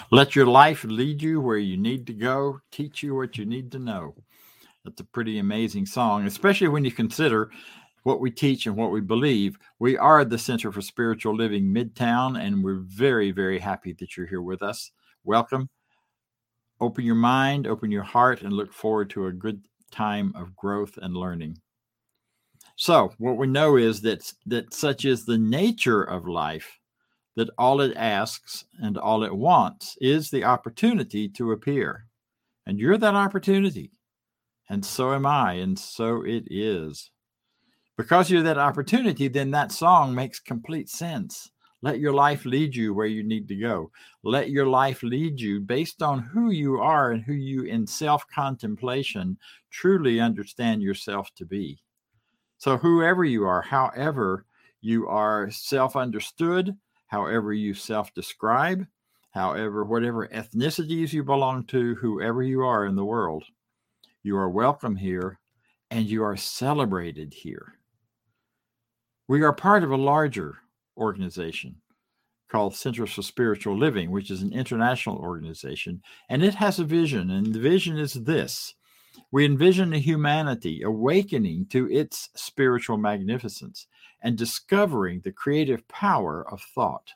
Let your life lead you where you need to go, teach you what you need to know. That's a pretty amazing song, especially when you consider what we teach and what we believe. We are the Center for Spiritual Living Midtown, and we're very, very happy that you're here with us. Welcome. Open your mind, open your heart, and look forward to a good time of growth and learning. So what we know is that such is the nature of life, that all it asks and all it wants is the opportunity to appear. And you're that opportunity. And so am I. And so it is. Because you're that opportunity, then that song makes complete sense. Let your life lead you where you need to go. Let your life lead you based on who you are and who you in self-contemplation truly understand yourself to be. So whoever you are, however you are self-understood, however you self-describe, however, whatever ethnicities you belong to, whoever you are in the world, you are welcome here and you are celebrated here. We are part of a larger organization called Centers for Spiritual Living, which is an international organization, and it has a vision, and the vision is this. We envision a humanity awakening to its spiritual magnificence and discovering the creative power of thought.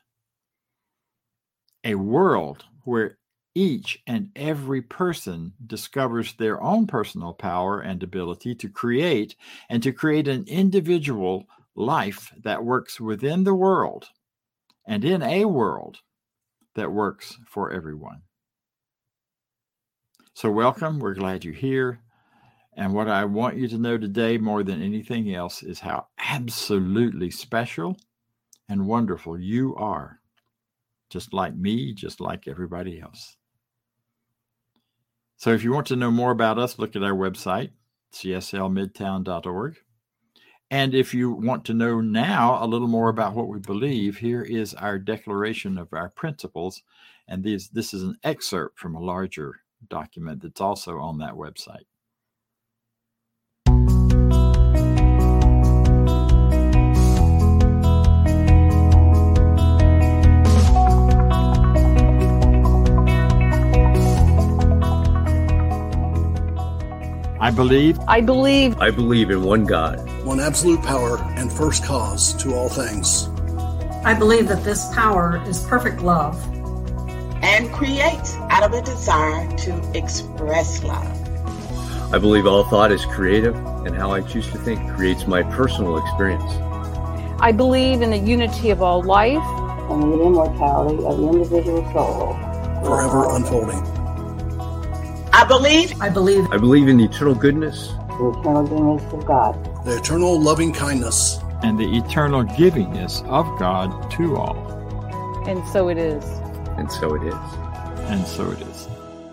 A world where each and every person discovers their own personal power and ability to create, and to create an individual life that works within the world and in a world that works for everyone. So welcome. We're glad you're here. And what I want you to know today more than anything else is how absolutely special and wonderful you are. Just like me, just like everybody else. So if you want to know more about us, look at our website, cslmidtown.org. And if you want to know now a little more about what we believe, here is our declaration of our principles. And this is an excerpt from a larger document that's also on that website. I believe in one God, one absolute power and first cause to all things. I believe that this power is perfect love and creates out of a desire to express love. I believe all thought is creative, and how I choose to think creates my personal experience. I believe in the unity of all life and the immortality of the individual soul, forever unfolding. I believe in the eternal goodness, the eternal goodness of God, the eternal loving kindness, and the eternal givingness of God to all. And so it is. And so it is. And so it is.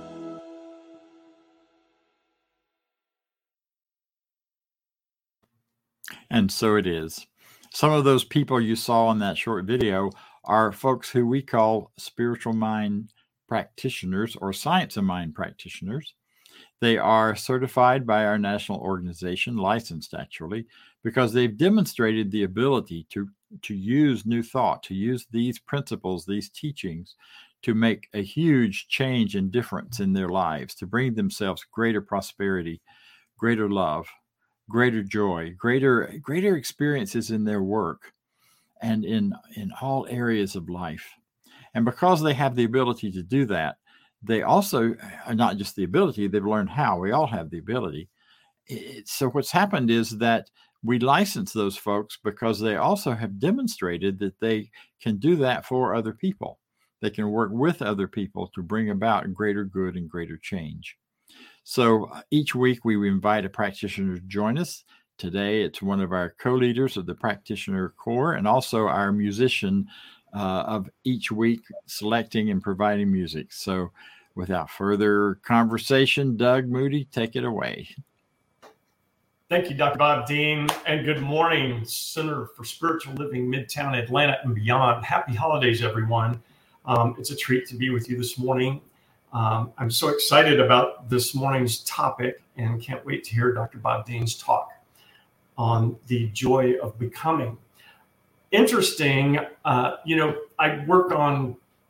And so it is. Some of those people you saw in that short video are folks who we call spiritual mind practitioners or science of mind practitioners. They are certified by our national organization, licensed actually, because they've demonstrated the ability to use new thought, to use these principles, these teachings, to make a huge change and difference in their lives, to bring themselves greater prosperity, greater love, greater joy, greater experiences in their work and in all areas of life. And because they have the ability to do that, they also, not just the ability, they've learned how. We all have the ability. So what's happened is that we license those folks because they also have demonstrated that they can do that for other people. They can work with other people to bring about greater good and greater change. So each week we invite a practitioner to join us. Today it's one of our co-leaders of the Practitioner Corps and also our musician of each week selecting and providing music. So without further conversation, Doug Moody, take it away. Thank you, Dr. Bob Dean, and good morning, Center for Spiritual Living, Midtown Atlanta and beyond. Happy holidays, everyone. It's a treat to be with you this morning. I'm so excited about this morning's topic and can't wait to hear Dr. Bob Dean's talk on the joy of becoming. Interesting, I work on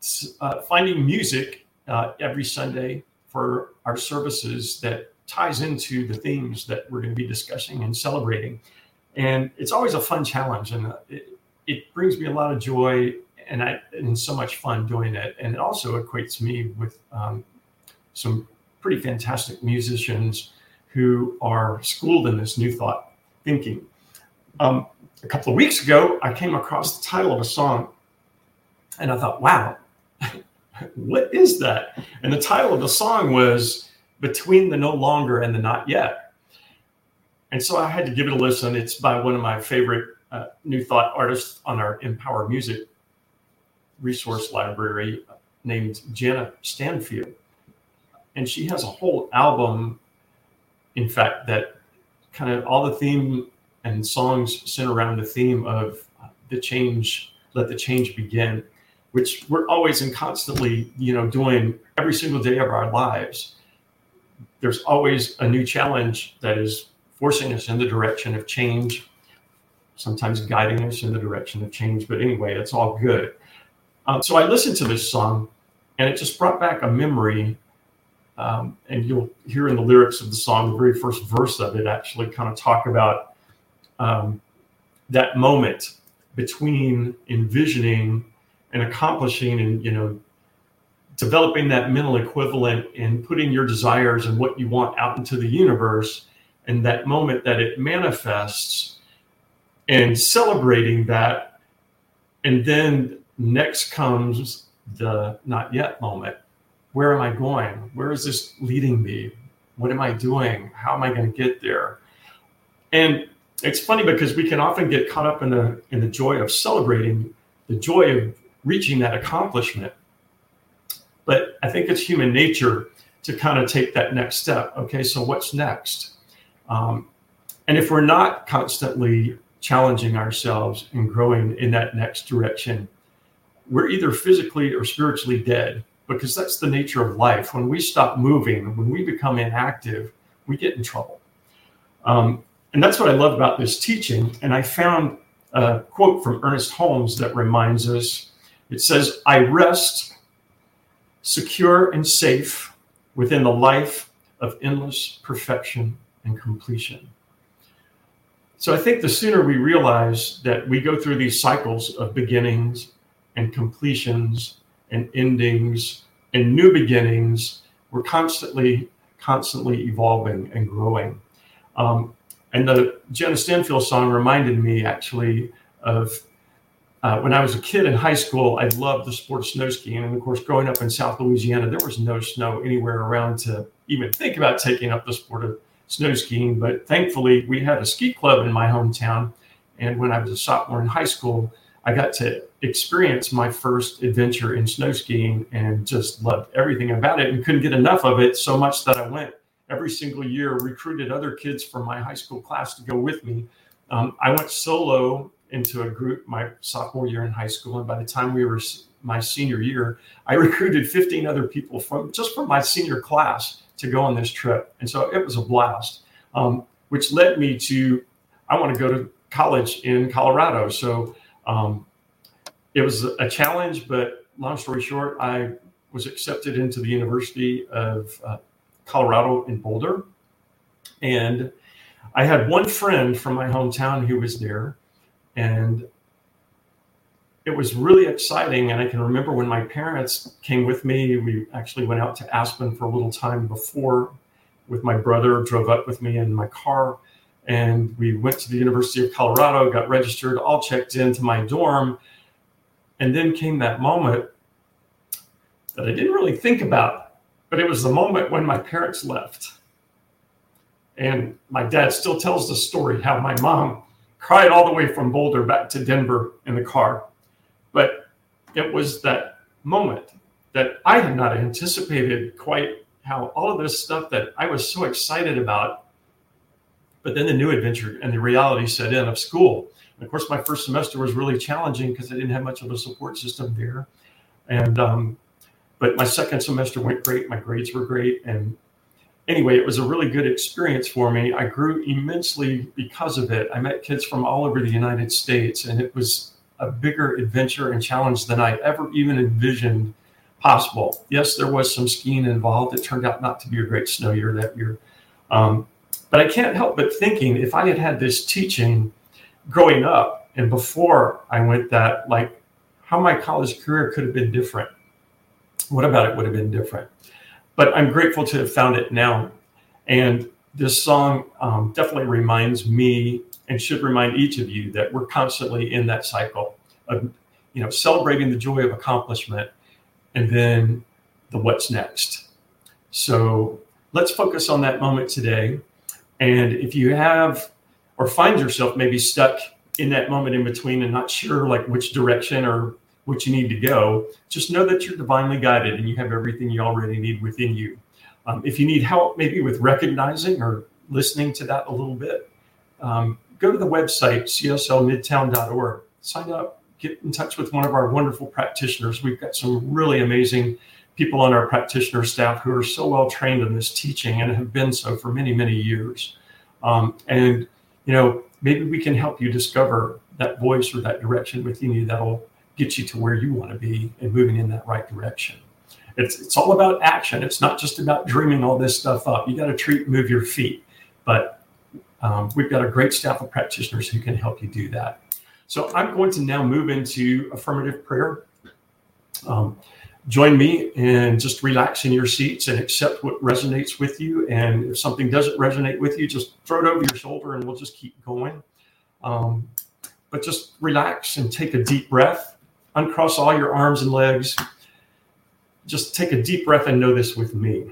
finding music every Sunday for our services that ties into the themes that we're going to be discussing and celebrating. And it's always a fun challenge, and it brings me a lot of joy and so much fun doing it. And it also equates me with some pretty fantastic musicians who are schooled in this New Thought thinking. A couple of weeks ago, I came across the title of a song, and I thought, wow, what is that? And the title of the song was Between the No Longer and the Not Yet. And so I had to give it a listen. It's by one of my favorite New Thought artists on our Empower Music resource library named Jana Stanfield. And she has a whole album, in fact, that kind of all the theme and songs center around the theme of the change, let the change begin, which we're always and constantly, doing every single day of our lives. There's always a new challenge that is forcing us in the direction of change, sometimes guiding us in the direction of change. But anyway, it's all good. So I listened to this song, and it just brought back a memory. And you'll hear in the lyrics of the song, the very first verse of it actually kind of talk about that moment between envisioning and accomplishing and, developing that mental equivalent and putting your desires and what you want out into the universe, and that moment that it manifests and celebrating that. And then next comes the not yet moment. Where am I going? Where is this leading me? What am I doing? How am I going to get there? And it's funny because we can often get caught up in the joy of celebrating, the joy of reaching that accomplishment. But I think it's human nature to kind of take that next step. Okay, so what's next? And if we're not constantly challenging ourselves and growing in that next direction, we're either physically or spiritually dead, because that's the nature of life. When we stop moving, when we become inactive, we get in trouble. And that's what I love about this teaching. And I found a quote from Ernest Holmes that reminds us. It says, "I rest secure and safe within the life of endless perfection and completion." So I think the sooner we realize that we go through these cycles of beginnings and completions and endings and new beginnings, we're constantly evolving and growing. And the Jana Stanfield song reminded me actually of when I was a kid in high school. I loved the sport of snow skiing. And of course, growing up in South Louisiana, there was no snow anywhere around to even think about taking up the sport of snow skiing. But thankfully, we had a ski club in my hometown. And when I was a sophomore in high school, I got to experience my first adventure in snow skiing and just loved everything about it and couldn't get enough of it, so much that I went every single year, recruited other kids from my high school class to go with me. I went solo into a group my sophomore year in high school. And by the time we were my senior year, I recruited 15 other people from my senior class to go on this trip. And so it was a blast, which led me to, I want to go to college in Colorado. So it was a challenge, but long story short, I was accepted into the University of Colorado in Boulder. And I had one friend from my hometown who was there. And it was really exciting. And I can remember when my parents came with me, we actually went out to Aspen for a little time before with my brother, drove up with me in my car. And we went to the University of Colorado, got registered, all checked into my dorm. And then came that moment that I didn't really think about, but it was the moment when my parents left. And my dad still tells the story how my mom cried all the way from Boulder back to Denver in the car. But it was that moment that I had not anticipated quite, how all of this stuff that I was so excited about. But then the new adventure and the reality set in of school. And of course, my first semester was really challenging because I didn't have much of a support system there. And but my second semester went great. My grades were great. And anyway, it was a really good experience for me. I grew immensely because of it. I met kids from all over the United States, and it was a bigger adventure and challenge than I ever even envisioned possible. Yes, there was some skiing involved. It turned out not to be a great snow year that year. But I can't help but thinking, if I had had this teaching growing up and before I went that, like, how my college career could have been different. What about it would have been different? But I'm grateful to have found it now. And this song definitely reminds me, and should remind each of you, that we're constantly in that cycle of, celebrating the joy of accomplishment and then the what's next. So let's focus on that moment today. And if you have or find yourself maybe stuck in that moment in between and not sure like which direction or what you need to go, just know that you're divinely guided and you have everything you already need within you. If you need help maybe with recognizing or listening to that a little bit, go to the website, cslmidtown.org, sign up, get in touch with one of our wonderful practitioners. We've got some really amazing people on our practitioner staff who are so well trained in this teaching and have been so for many, many years. And maybe we can help you discover that voice or that direction within you that'll get you to where you want to be and moving in that right direction. It's all about action. It's not just about dreaming all this stuff up. You got to move your feet. But we've got a great staff of practitioners who can help you do that. So I'm going to now move into affirmative prayer. Join me and just relax in your seats and accept what resonates with you. And if something doesn't resonate with you, just throw it over your shoulder and we'll just keep going. But just relax and take a deep breath. Uncross all your arms and legs. Just take a deep breath and know this with me.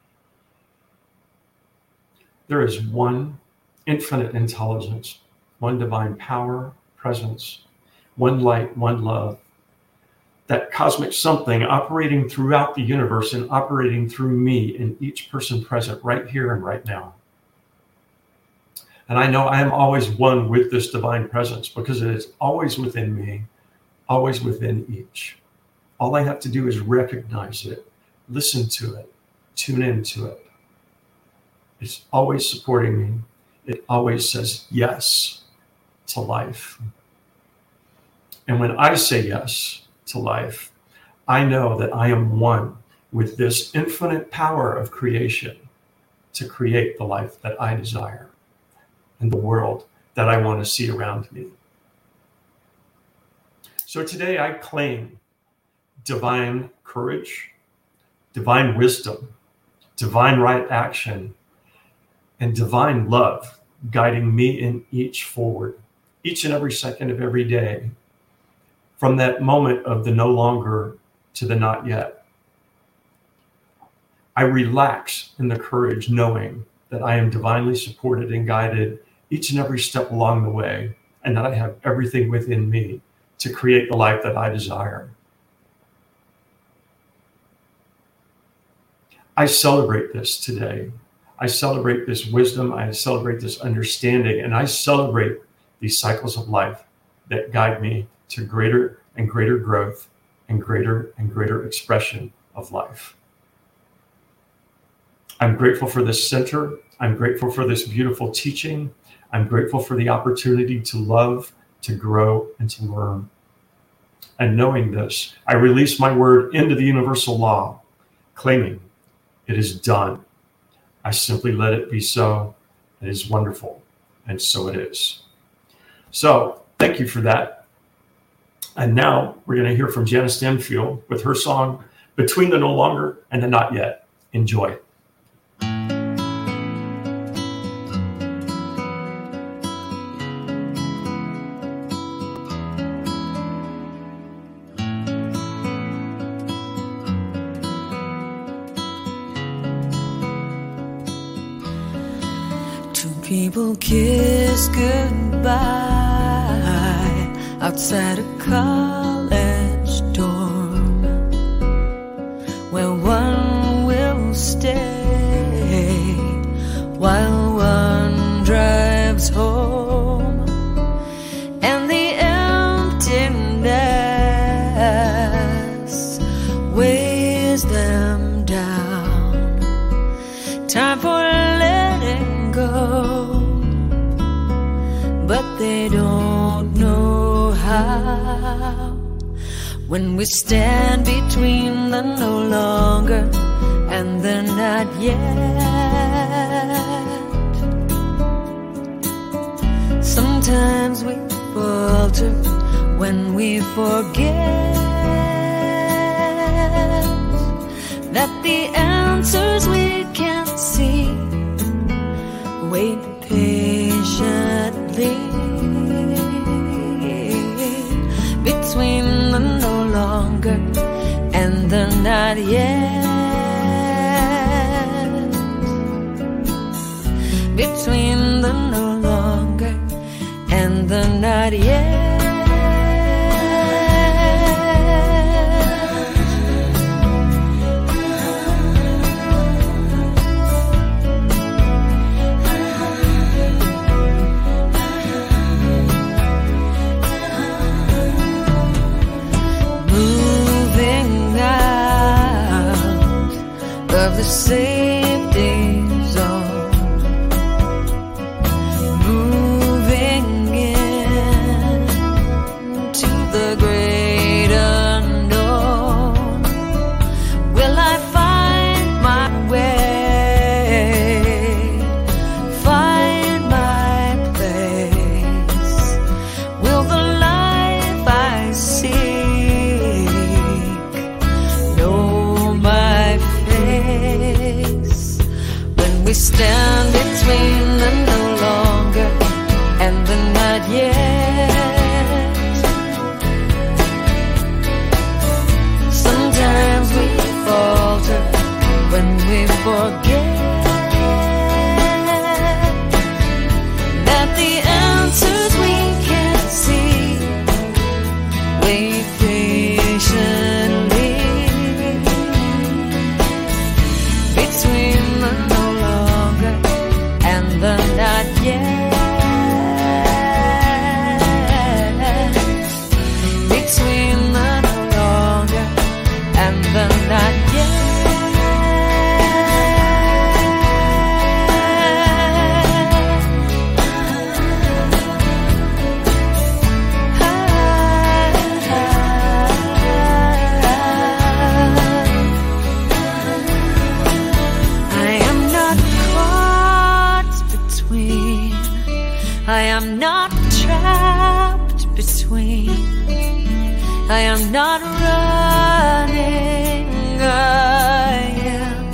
There is one infinite intelligence, one divine power, presence, one light, one love. That cosmic something operating throughout the universe and operating through me and each person present right here and right now. And I know I am always one with this divine presence because it is always within me, always within each. All I have to do is recognize it, listen to it, tune into it. It's always supporting me. It always says yes to life. And when I say yes to life, I know that I am one with this infinite power of creation to create the life that I desire and the world that I want to see around me. So today I claim divine courage, divine wisdom, divine right action, and divine love guiding me in each forward, each and every second of every day, from that moment of the no longer to the not yet. I relax in the courage knowing that I am divinely supported and guided each and every step along the way, and that I have everything within me to create the life that I desire. I celebrate this today. I celebrate this wisdom. I celebrate this understanding, and I celebrate these cycles of life that guide me to greater and greater growth and greater expression of life. I'm grateful for this center. I'm grateful for this beautiful teaching. I'm grateful for the opportunity to love, to grow, and to learn. And knowing this, I release my word into the universal law, claiming it is done. I simply let it be so. It is wonderful, and so it is. So thank you for that. And now we're going to hear from Janice Denfield with her song, Between the No Longer and the Not Yet. Enjoy. People kiss goodbye outside a college dorm, where one will stay while one drives home, and the emptiness weighs them down. Time for letting go, but they don't know how. how. When we stand between the no longer and the not yet. Sometimes we falter when we forget that the answers we can't see. Wait patiently between the no longer and the not yet. Between the no longer and the not yet. Of the safety zone, moving into the great unknown. Will I find my way, find my place? Will the life I seek know my face? When we stand between the no longer and the not yet. Sometimes we falter when we forget that the answers we can't see. Wait patiently between the no longer and the not yet. Between the no longer and the not yet. I am not trapped between. I am not running. I am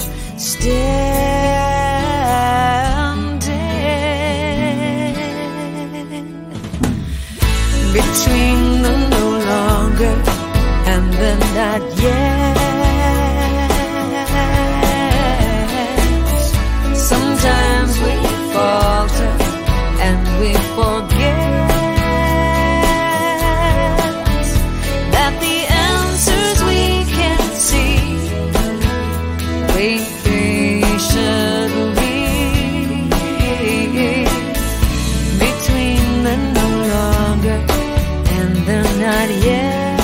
standing between the no longer and the not yet. Sometimes we falter and we forget that the answers we can't see. Wait patiently between the no longer and the not yet.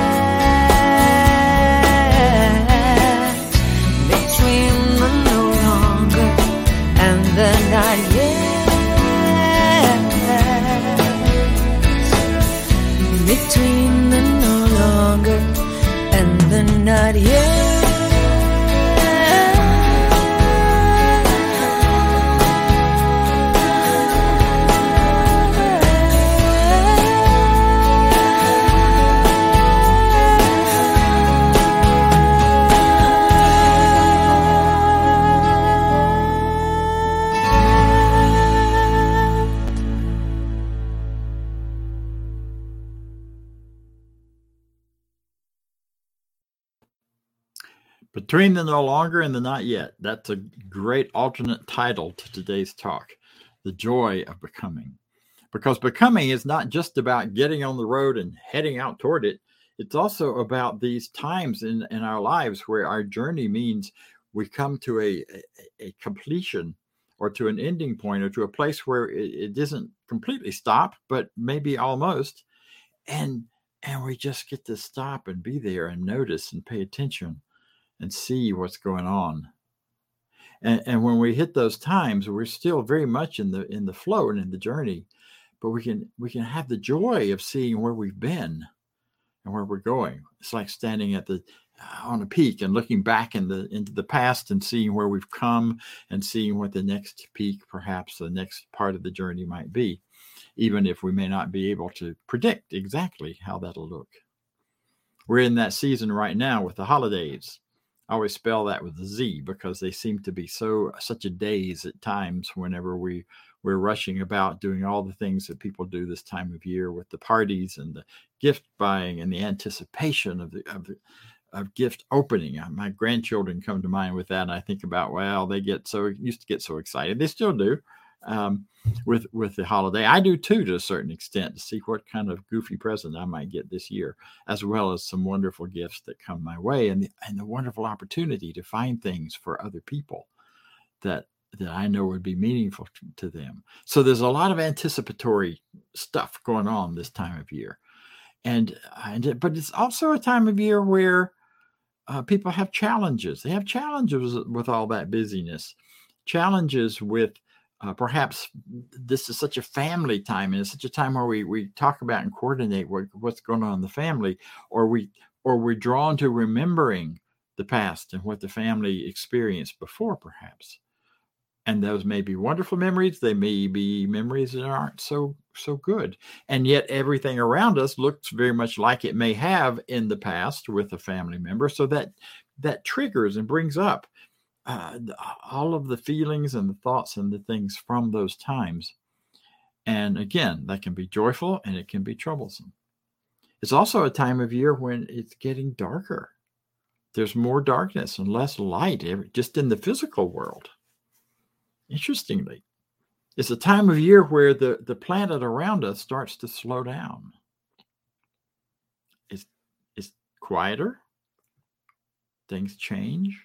Between the no longer and the not yet. Between the no longer and the not yet. Between the no longer and the not yet. That's a great alternate title to today's talk, The Joy of Becoming. Because becoming is not just about getting on the road and heading out toward it. It's also about these times in our lives where our journey means we come to a completion or to an ending point or to a place where it isn't completely stopped, but maybe almost. And we just get to stop and be there and notice and pay attention and see what's going on. And when we hit those times, we're still very much in the flow and in the journey, but we can have the joy of seeing where we've been and where we're going. It's like standing at on a peak and looking back into the past and seeing where we've come and seeing what the next peak, perhaps the next part of the journey might be, even if we may not be able to predict exactly how that'll look. We're in that season right now with the holidays. I always spell that with a Z because they seem to be such a daze at times whenever we're rushing about doing all the things that people do this time of year with the parties and the gift buying and the anticipation of gift opening. My grandchildren come to mind with that, and I think about, well, they used to get so excited. They still do with the holiday. I do too, to a certain extent, to see what kind of goofy present I might get this year, as well as some wonderful gifts that come my way, and the wonderful opportunity to find things for other people that I know would be meaningful to them. So there's a lot of anticipatory stuff going on this time of year. But it's also a time of year where people have challenges. They have challenges with all that busyness, challenges with perhaps this is such a family time, and it's such a time where we talk about and coordinate what's going on in the family, or we're drawn to remembering the past and what the family experienced before, perhaps. And those may be wonderful memories. They may be memories that aren't so good. And yet everything around us looks very much like it may have in the past with a family member. So that triggers and brings up all of the feelings and the thoughts and the things from those times. And again, that can be joyful and it can be troublesome. It's also a time of year when it's getting darker. There's more darkness and less light just in the physical world. Interestingly, it's a time of year where the planet around us starts to slow down. It's quieter. Things change.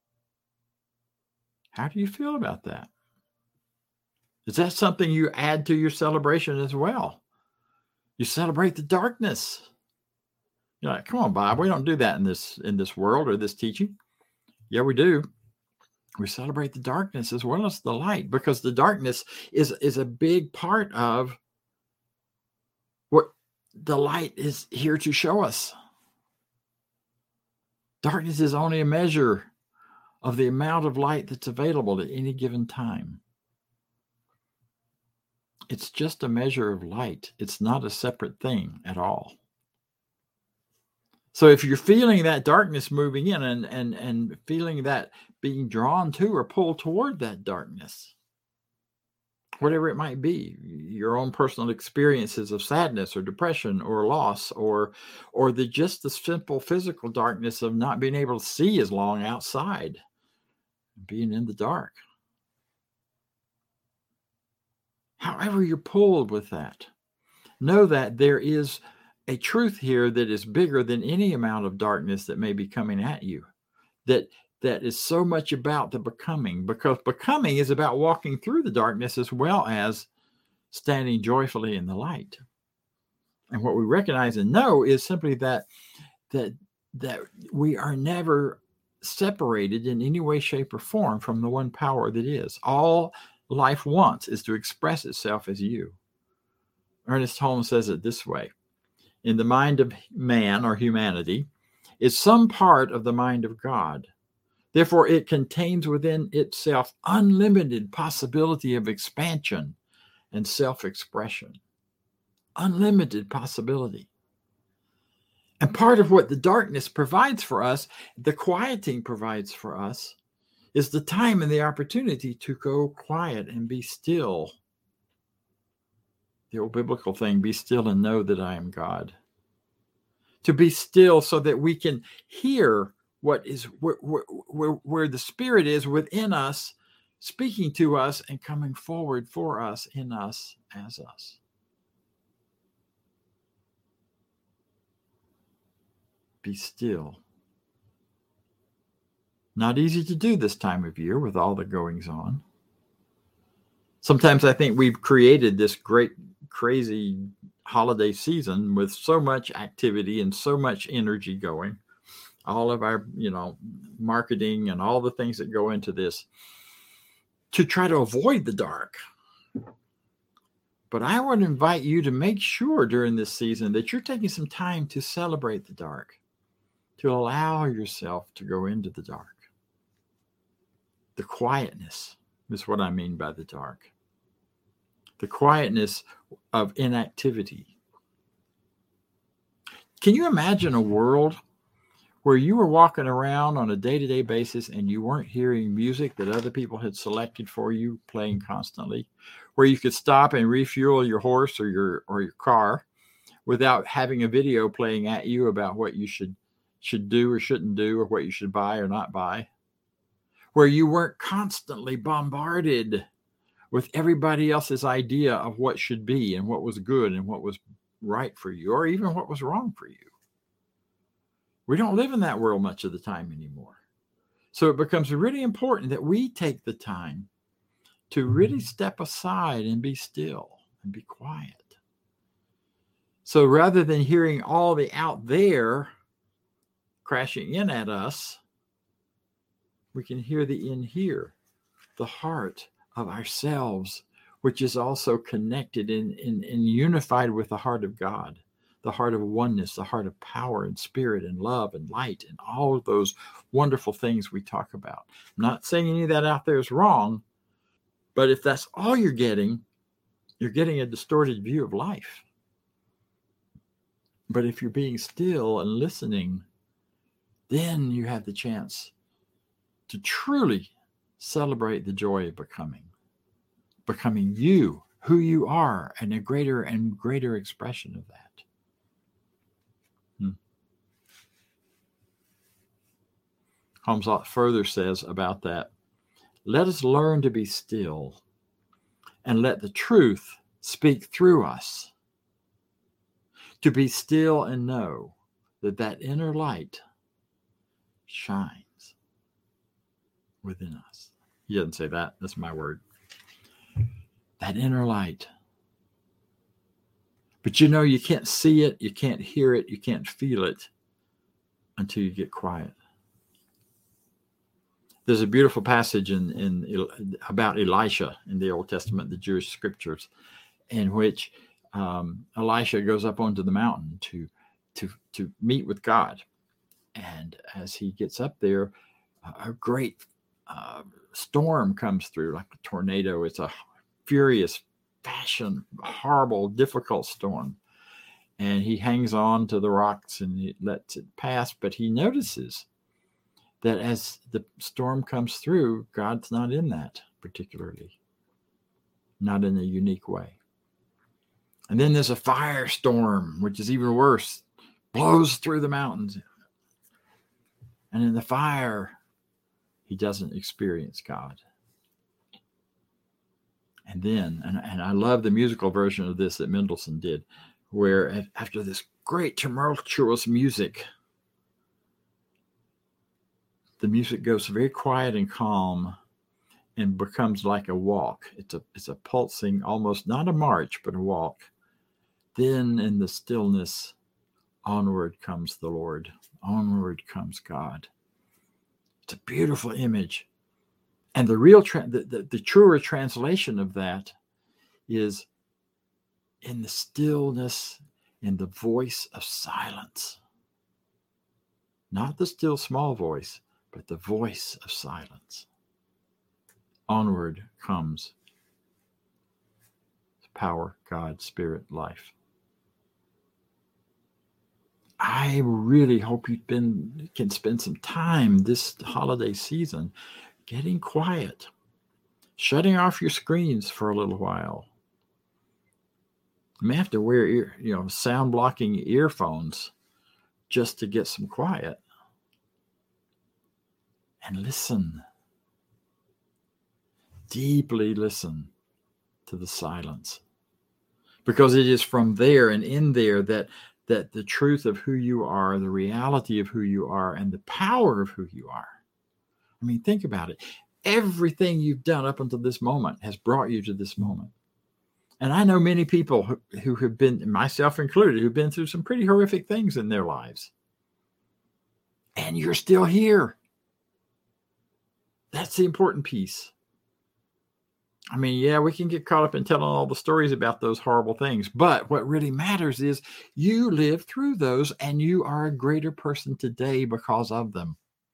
How do you feel about that? Is that something you add to your celebration as well? You celebrate the darkness. You're like, come on, Bob, we don't do that in this world or this teaching. Yeah, we do. We celebrate the darkness as well as the light, because the darkness is a big part of what the light is here to show us. Darkness is only a measure of the amount of light that's available at any given time. It's just a measure of light. It's not a separate thing at all. So if you're feeling that darkness moving in and feeling that being drawn to or pulled toward that darkness, whatever it might be, your own personal experiences of sadness or depression or loss, or just the simple physical darkness of not being able to see as long outside, being in the dark. However you're pulled with that, know that there is a truth here that is bigger than any amount of darkness that may be coming at you, that is so much about the becoming, because becoming is about walking through the darkness as well as standing joyfully in the light. And what we recognize and know is simply that we are never separated in any way, shape, or form from the one power that is. All life wants is to express itself as you. Ernest Holmes says it this way: in the mind of man or humanity is some part of the mind of God. Therefore, it contains within itself unlimited possibility of expansion and self-expression. Unlimited possibility. And part of what the darkness provides for us, the quieting provides for us, is the time and the opportunity to go quiet and be still. The old biblical thing, be still and know that I am God. To be still so that we can hear what is where the Spirit is within us, speaking to us and coming forward for us, in us, as us. Be still. Not easy to do this time of year with all the goings on. Sometimes I think we've created this great, crazy holiday season with so much activity and so much energy going. All of our, marketing and all the things that go into this to try to avoid the dark. But I want to invite you to make sure during this season that you're taking some time to celebrate the dark, to allow yourself to go into the dark. The quietness is what I mean by the dark. The quietness of inactivity. Can you imagine a world where you were walking around on a day-to-day basis and you weren't hearing music that other people had selected for you playing constantly, where you could stop and refuel your horse or your car without having a video playing at you about what you should do or shouldn't do, or what you should buy or not buy, where you weren't constantly bombarded with everybody else's idea of what should be and what was good and what was right for you, or even what was wrong for you. We don't live in that world much of the time anymore. So it becomes really important that we take the time to really step aside and be still and be quiet. So rather than hearing all the out there crashing in at us, we can hear the in here, the heart of ourselves, which is also connected and unified with the heart of God, the heart of oneness, the heart of power and spirit and love and light and all of those wonderful things we talk about. I'm not saying any of that out there is wrong, but if that's all you're getting a distorted view of life. But if you're being still and listening, then you have the chance to truly celebrate the joy of becoming you, who you are, and a greater and greater expression of that. Holmes further says about that, let us learn to be still and let the truth speak through us. To be still and know that inner light shines within us. He doesn't say that. That's my word. That inner light. But you can't see it, you can't hear it, you can't feel it until you get quiet. There's a beautiful passage about Elisha in the Old Testament, the Jewish scriptures, in which Elisha goes up onto the mountain to meet with God. And as he gets up there, a great storm comes through like a tornado. It's a furious, horrible, difficult storm. And he hangs on to the rocks and he lets it pass, but he notices that as the storm comes through, God's not in that particularly, not in a unique way. And then there's a firestorm, which is even worse, blows through the mountains. And in the fire, he doesn't experience God. And then, and I love the musical version of this that Mendelssohn did, where after this great tumultuous music, the music goes very quiet and calm and becomes like a walk. It's a pulsing, almost not a march, but a walk. Then in the stillness, onward comes the Lord. Onward comes God. It's a beautiful image. And the real, the truer translation of that is in the stillness, in the voice of silence. Not the still small voice, but the voice of silence. Onward comes power, God, spirit, life. I really hope you can spend some time this holiday season getting quiet, shutting off your screens for a little while. You may have to wear sound blocking earphones just to get some quiet. And listen. Deeply listen to the silence. Because it is from there and in there that the truth of who you are, the reality of who you are, and the power of who you are. I mean, think about it. Everything you've done up until this moment has brought you to this moment. And I know many people who have been, myself included, who've been through some pretty horrific things in their lives. And you're still here. That's the important piece. I mean, yeah, we can get caught up in telling all the stories about those horrible things. But what really matters is you lived through those and you are a greater person today because of them.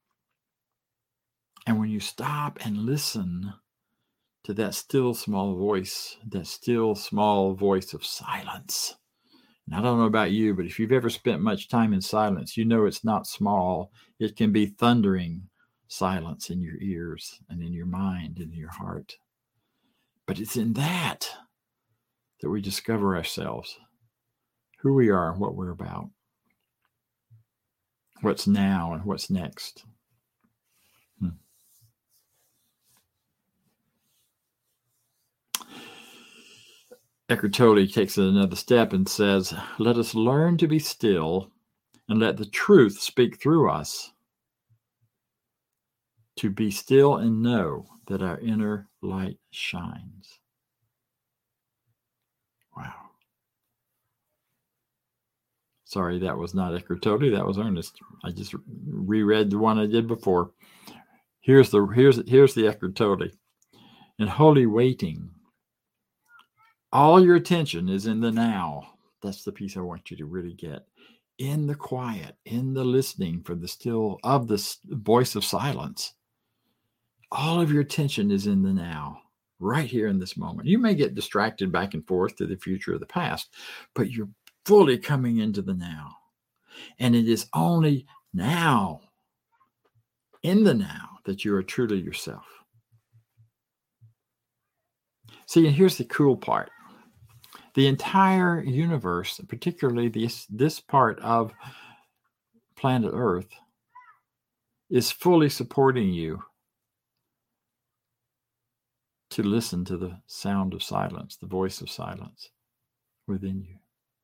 And when you stop and listen to that still small voice of silence. And I don't know about you, but if you've ever spent much time in silence, you know it's not small. It can be thundering silence in your ears and in your mind and in your heart. But it's in that we discover ourselves, who we are and what we're about, what's now and what's next. Eckhart Tolle takes it another step and says, let us learn to be still and let the truth speak through us. To be still and know that our inner light shines. Wow. Sorry, that was not Eckhart Tolle. That was Ernest. I just reread the one I did before. Here's the Eckhart Tolle. In holy waiting, all your attention is in the now. That's the piece I want you to really get. In the quiet, in the listening for the still of the voice of silence. All of your attention is in the now, right here in this moment. You may get distracted back and forth to the future or the past, but you're fully coming into the now. And it is only now, in the now, that you are truly yourself. See, and here's the cool part. The entire universe, particularly this part of planet Earth, is fully supporting you to listen to the sound of silence, the voice of silence within you.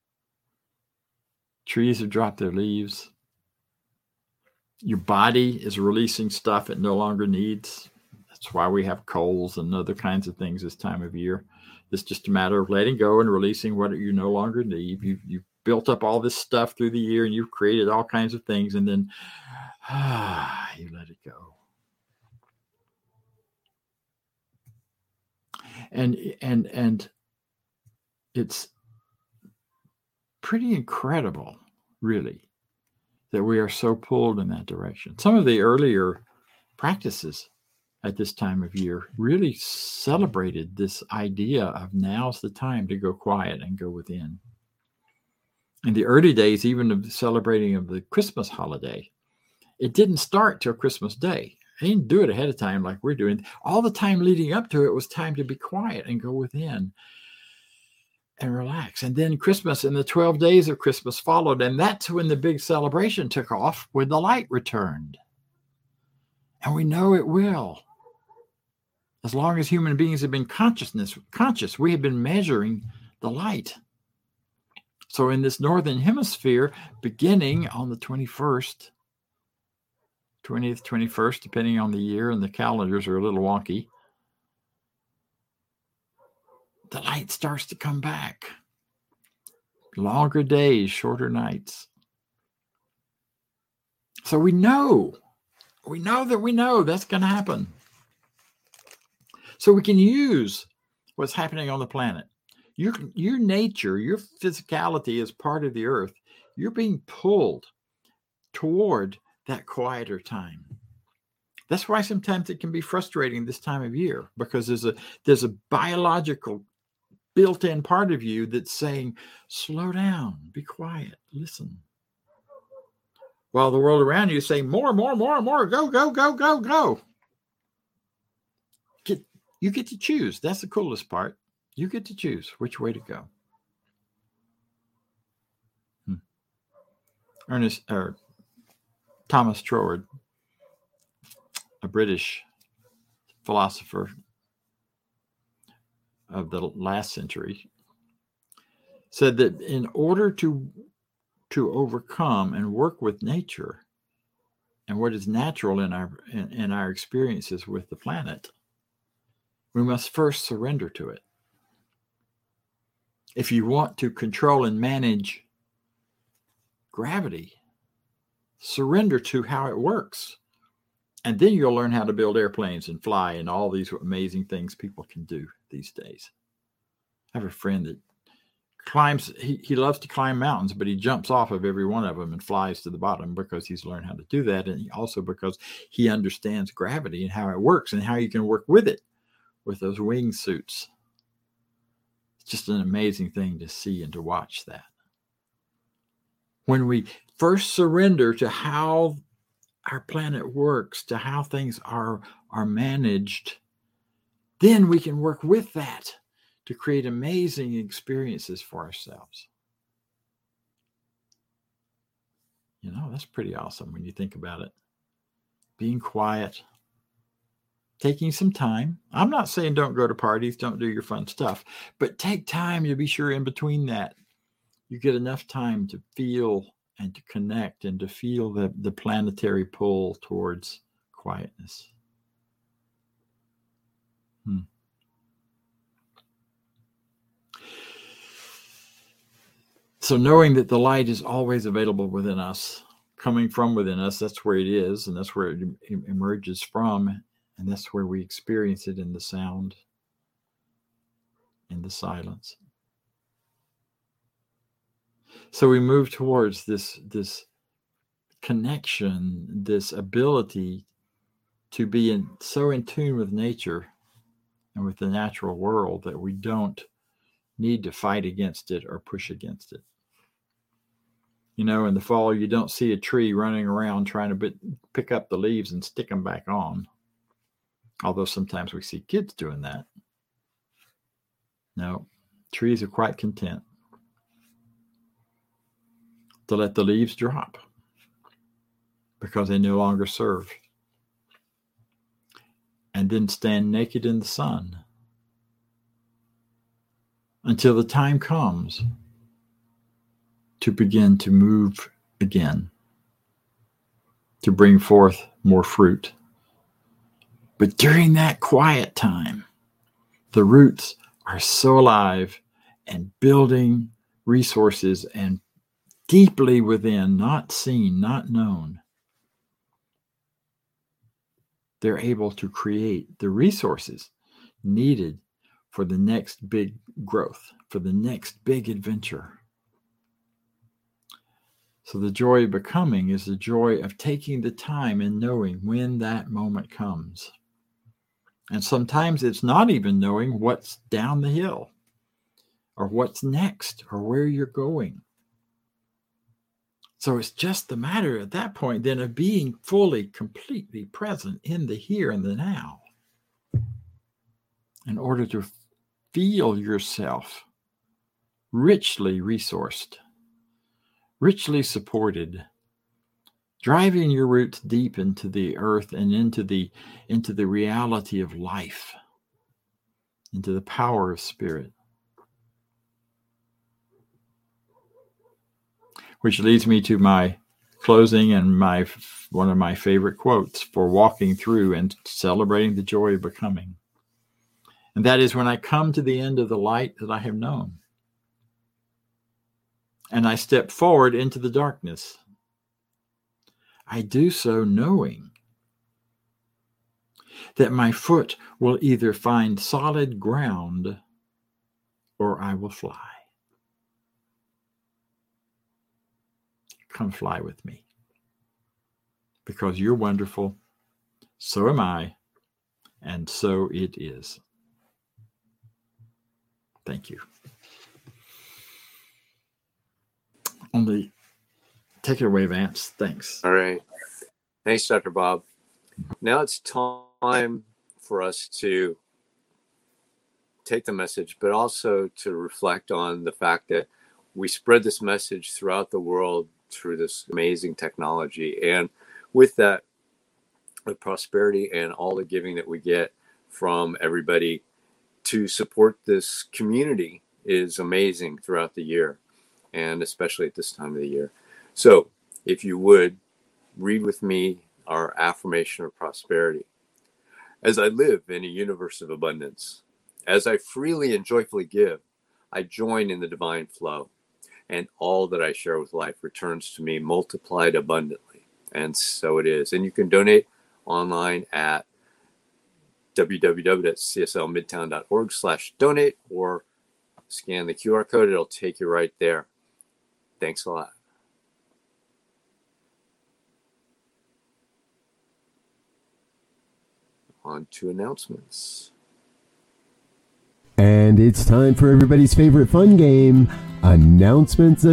Trees have dropped their leaves. Your body is releasing stuff it no longer needs. That's why we have colds and other kinds of things this time of year. It's just a matter of letting go and releasing what you no longer need. You've built up all this stuff through the year and you've created all kinds of things, and then you let it go. And it's pretty incredible, really, that we are so pulled in that direction. Some of the earlier practices at this time of year really celebrated this idea of now's the time to go quiet and go within. In the early days, even of the celebrating of the Christmas holiday, it didn't start till Christmas Day. They didn't do it ahead of time like we're doing. All the time leading up to it was time to be quiet and go within and relax. And then Christmas and the 12 days of Christmas followed. And that's when the big celebration took off, when the light returned. And we know it will. As long as human beings have been conscious, we have been measuring the light. So in this northern hemisphere, beginning on the 20th, 21st, depending on the year, and the calendars are a little wonky, the light starts to come back. Longer days, shorter nights. So we know that's going to happen. So we can use what's happening on the planet. Your nature, your physicality as part of the earth, you're being pulled toward that quieter time. That's why sometimes it can be frustrating this time of year, because there's a biological built-in part of you that's saying, slow down, be quiet, listen. While the world around you is saying, more, go. You get to choose. That's the coolest part. You get to choose which way to go. Thomas Troward, a British philosopher of the last century, said that in order to overcome and work with nature and what is natural in our experiences with the planet, we must first surrender to it. If you want to control and manage gravity, surrender to how it works And then you'll learn how to build airplanes and fly and all these amazing things people can do these days. I have a friend that climbs, he loves to climb mountains, but he jumps off of every one of them and flies to the bottom because he's learned how to do that. And also because he understands gravity and how it works and how you can work with it with those wingsuits. It's just an amazing thing to see and to watch that. When we first surrender to how our planet works, to how things are managed, then we can work with that to create amazing experiences for ourselves. You know, that's pretty awesome when you think about it. Being quiet, taking some time. I'm not saying don't go to parties, don't do your fun stuff, but take time to be sure in between that you get enough time to feel and to connect and to feel the planetary pull towards quietness. So knowing that the light is always available within us, coming from within us, that's where it is, and that's where it emerges from, and that's where we experience it in the sound, in the silence. So we move towards this connection, this ability to be so in tune with nature and with the natural world that we don't need to fight against it or push against it. You know, in the fall, you don't see a tree running around trying to pick up the leaves and stick them back on. Although sometimes we see kids doing that. No, trees are quite content to let the leaves drop because they no longer serve. And then stand naked in the sun until the time comes to begin to move again, to bring forth more fruit. But during that quiet time, the roots are so alive and building resources and deeply within, not seen, not known. They're able to create the resources needed for the next big growth, for the next big adventure. So the joy of becoming is the joy of taking the time and knowing when that moment comes. And sometimes it's not even knowing what's down the hill or what's next or where you're going. So it's just the matter at that point then of being fully, completely present in the here and the now in order to feel yourself richly resourced, richly supported, driving your roots deep into the earth and into the reality of life, into the power of spirit. Which leads me to my closing and one of my favorite quotes for walking through and celebrating the joy of becoming. And that is, when I come to the end of the light that I have known, and I step forward into the darkness, I do so knowing that my foot will either find solid ground or I will fly. Come fly with me. Because you're wonderful, so am I, and so it is. Thank you. Only take it away, Vance. Thanks. All right. Thanks, Dr. Bob. Now it's time for us to take the message, but also to reflect on the fact that we spread this message throughout the world through this amazing technology. And with that, the prosperity and all the giving that we get from everybody to support this community is amazing throughout the year, and especially at this time of the year. So if you would, read with me our affirmation of prosperity. As I live in a universe of abundance, as I freely and joyfully give, I join in the divine flow, and all that I share with life returns to me multiplied abundantly. And so it is. And you can donate online at www.cslmidtown.org/donate, or scan the QR code. It'll take you right there. Thanks a lot. On to announcements. And it's time for everybody's favorite fun game, announcements.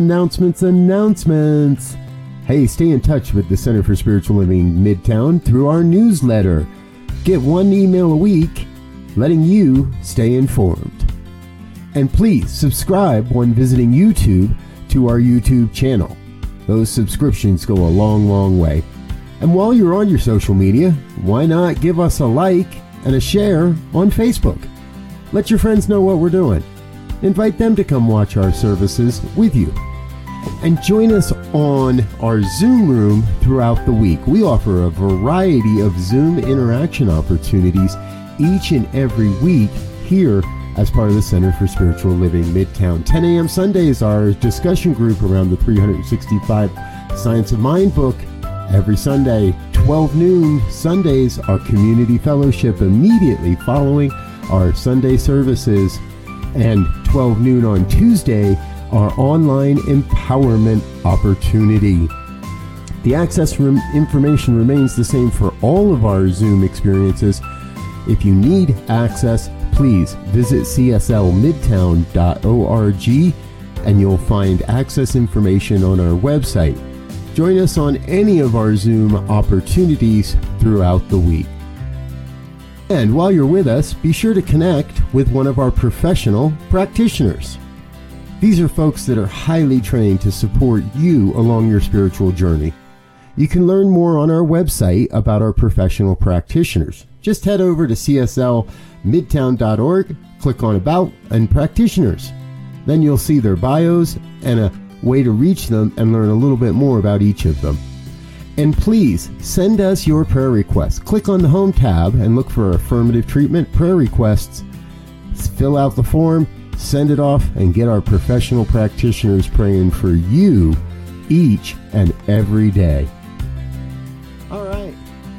Hey, stay in touch with the Center for Spiritual Living Midtown through our newsletter. Get one email a week letting you stay informed. And please subscribe when visiting YouTube to our YouTube channel. Those subscriptions go a long way. And while you're on your social media, why not give us a like and a share on Facebook? Let your friends know what we're doing. Invite them to come watch our services with you. And join us on our Zoom room throughout the week. We offer a variety of Zoom interaction opportunities each and every week here as part of the Center for Spiritual Living Midtown. 10 a.m. Sundays, our discussion group around the 365 Science of Mind book. Every Sunday, 12 noon Sundays, our community fellowship immediately following our Sunday services. And 12 noon on Tuesday, our online empowerment opportunity. The access information remains the same for all of our Zoom experiences. If you need access, please visit cslmidtown.org and you'll find access information on our website. Join us on any of our Zoom opportunities throughout the week. And while you're with us, be sure to connect with one of our professional practitioners. These are folks that are highly trained to support you along your spiritual journey. You can learn more on our website about our professional practitioners. Just head over to cslmidtown.org, click on About and Practitioners. Then you'll see their bios and a way to reach them and learn a little bit more about each of them. And please send us your prayer requests. Click on the Home tab and look for Affirmative Treatment Prayer Requests. Fill out the form, send it off, and get our professional practitioners praying for you each and every day. All right.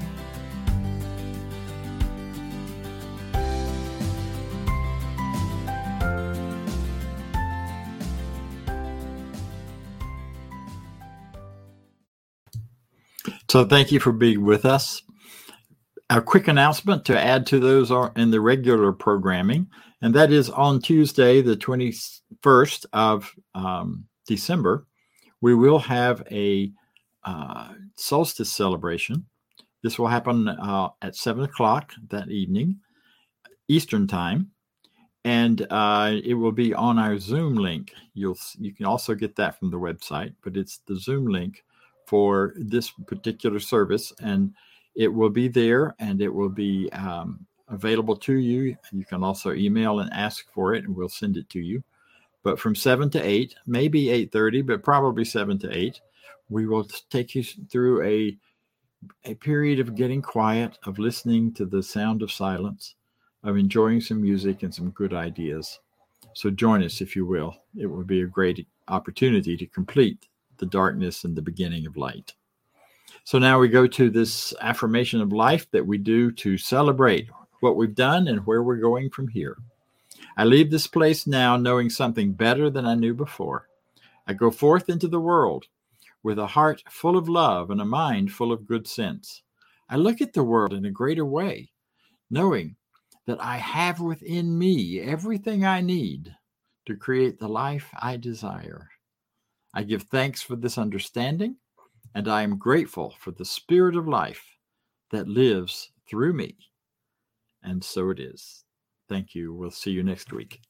So thank you for being with us. A quick announcement to add to those are in the regular programming, and that is on Tuesday, the 21st of December, we will have a solstice celebration. This will happen at 7 o'clock that evening, Eastern time, and it will be on our Zoom link. You can also get that from the website, but it's the Zoom link for this particular service, and it will be there, and it will be available to you. You can also email and ask for it, and we'll send it to you. But from 7 to 8, maybe 8:30, but probably 7 to 8, we will take you through a period of getting quiet, of listening to the sound of silence, of enjoying some music and some good ideas. So join us if you will. It will be a great opportunity to complete the darkness and the beginning of light. So now we go to this affirmation of life that we do to celebrate what we've done and where we're going from here. I leave this place now knowing something better than I knew before. I go forth into the world with a heart full of love and a mind full of good sense. I look at the world in a greater way, knowing that I have within me everything I need to create the life I desire. I give thanks for this understanding, and I am grateful for the spirit of life that lives through me. And so it is. Thank you. We'll see you next week.